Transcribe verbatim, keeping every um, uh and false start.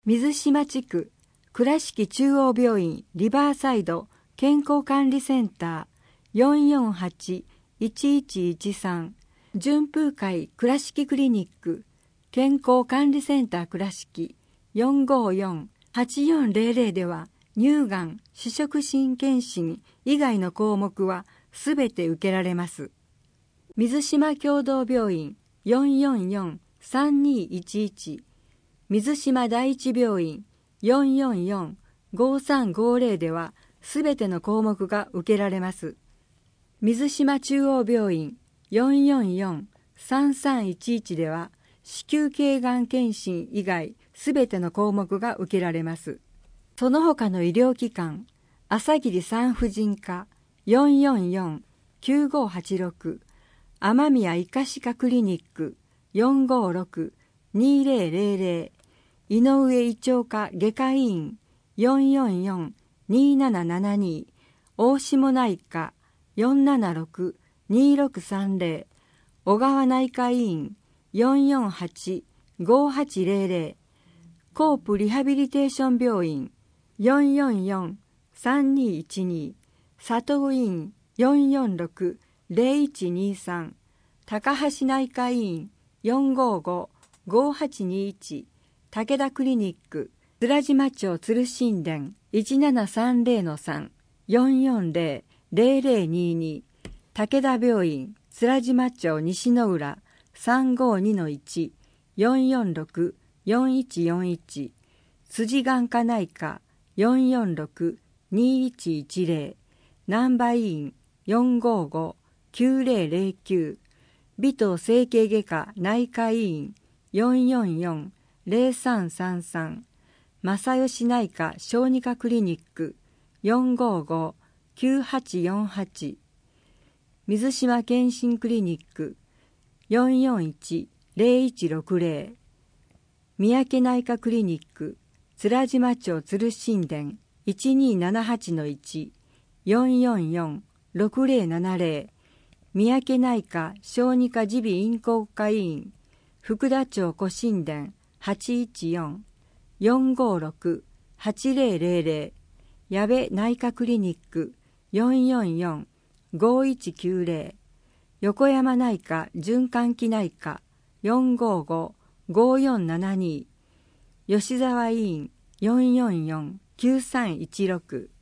水島地区倉敷中央病院リバーサイド健康管理センター よんよんはち いちいちいちさん 順風会倉敷クリニック健康管理センター倉敷 よんごよん はちよんゼロゼロ では乳がん、視触神検診以外の項目はすべて受けられます。水島共同病院 よんよんよん さんにいちいち 水島第一病院 よんよんよん ごさんごゼロ ではすべての項目が受けられます。水島中央病院 よんよんよん さんさんいちいち では子宮頸がん検診以外すべての項目が受けられます。その他の医療機関、朝霧産婦人科 よんよんよん きゅうごはちろく 雨宮医科歯科クリニック よんごろく にゼロゼロゼロ 井上胃腸科外科医院 よんよんよん にななななに 大下内科 よんななろく にろくさんゼロ 小川内科医院 よんよんはち ごはちゼロゼロ コープリハビリテーション病院 よんよんよん さんにいちに 佐藤院 よんよんろく ゼロいちにさん 高橋内科医院 よんごご ごはちにいち 武田クリニック鶴島町鶴神殿 いちななさんゼロのさん よんよんゼロ ゼロゼロにに 武田病院鶴島町西の浦 さんごにのいち よんよんろく よんいちよんいち 辻眼科内科 よんよんろく にいちいちゼロ 難波医院 よんごご きゅうゼロゼロきゅう 尾藤整形外科内科医院 よんよんよん ゼロさんさんさん 正吉内科小児科クリニック よんごご きゅうはちよんはち 水島健診クリニック よんよんいち ゼロいちろくゼロ 三宅内科クリニック鶴島町鶴神殿 いちにななはちのいち よんよんよん ろくゼロななゼロ 三宅内科小児科耳鼻咽喉科医院福田町古神殿 はちいちよん よんごろく はちゼロゼロゼロ 矢部内科クリニック よんよんよん ごいちきゅうゼロ 横山内科循環器内科 よんごご ごよんななに 吉沢医院 よんよんよん きゅうさんいちろく